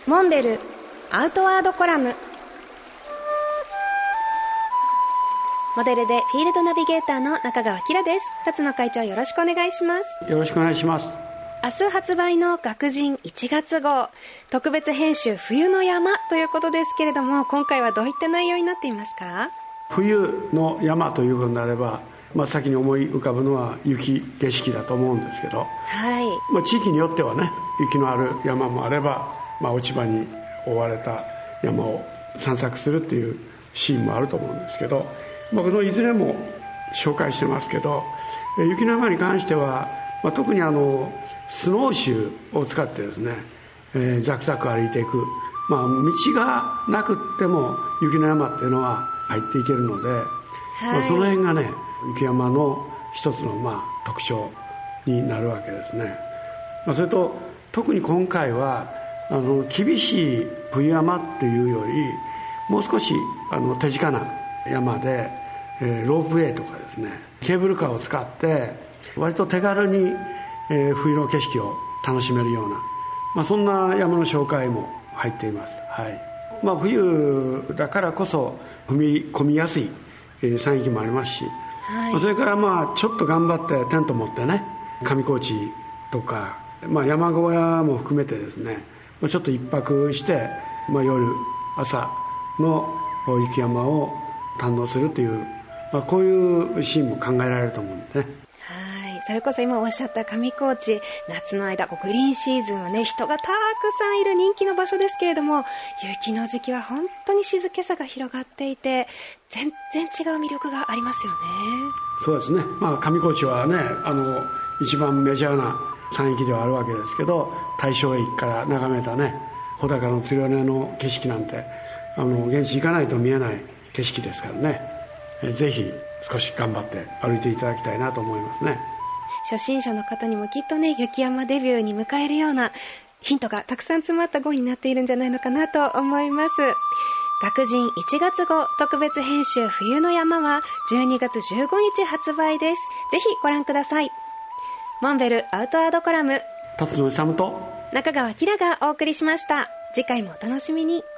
モンベルアウトワードコラム。モデルでフィールドナビゲーターの中川きらです。辰野会長、よろしくお願いします。 よろしくお願いします。 明日発売の学人1月号特別編集冬の山ということですけれども、今回はどういった内容になっていますか？ 冬の山ということになれば、先に思い浮かぶのは雪景色だと思うんですけど、 はい。 地域によってはね、雪のある山もあれば、落ち葉に覆われた山を散策するっていうシーンもあると思うんですけど、このいずれも紹介してますけど、雪の山に関しては、特にスノーシューを使ってですね、ザクザク歩いていく、道がなくっても雪の山っていうのは入っていけるので、 はい。 その辺がね、雪山の一つの特徴になるわけですね。それと特に今回は厳しい冬山っていうよりもう少し手近な山で、ロープウェイとかですね、ケーブルカーを使って割と手軽に、冬の景色を楽しめるような、そんな山の紹介も入っています。はい。冬だからこそ踏み込みやすい、山域もありますし、 はい。 それからちょっと頑張ってテント持ってね、上高地とか、山小屋も含めてですね、ちょっと一泊して、夜朝の雪山を堪能するという、こういうシーンも考えられると思うんですね。 はい。それこそ今おっしゃった上高地、夏の間グリーンシーズンはね、人がたくさんいる人気の場所ですけれども、雪の時期は本当に静けさが広がっていて、全然違う魅力がありますよね。 そうですね。上高地はね、一番メジャーな山域ではあるわけですけど、大正駅から眺めたね、穂高の鶴尾根の景色なんて現地行かないと見えない景色ですからね、ぜひ少し頑張って歩いていただきたいなと思いますね。 初心者の方にもきっとね、雪山デビューに迎えるようなヒントがたくさん詰まった号になっているんじゃないのかなと思います。学人1月号特別編集冬の山は12月15日発売です。ぜひご覧ください。モンベルアウトワードコラム、 辰野勇と中川きらがお送りしました。次回もお楽しみに。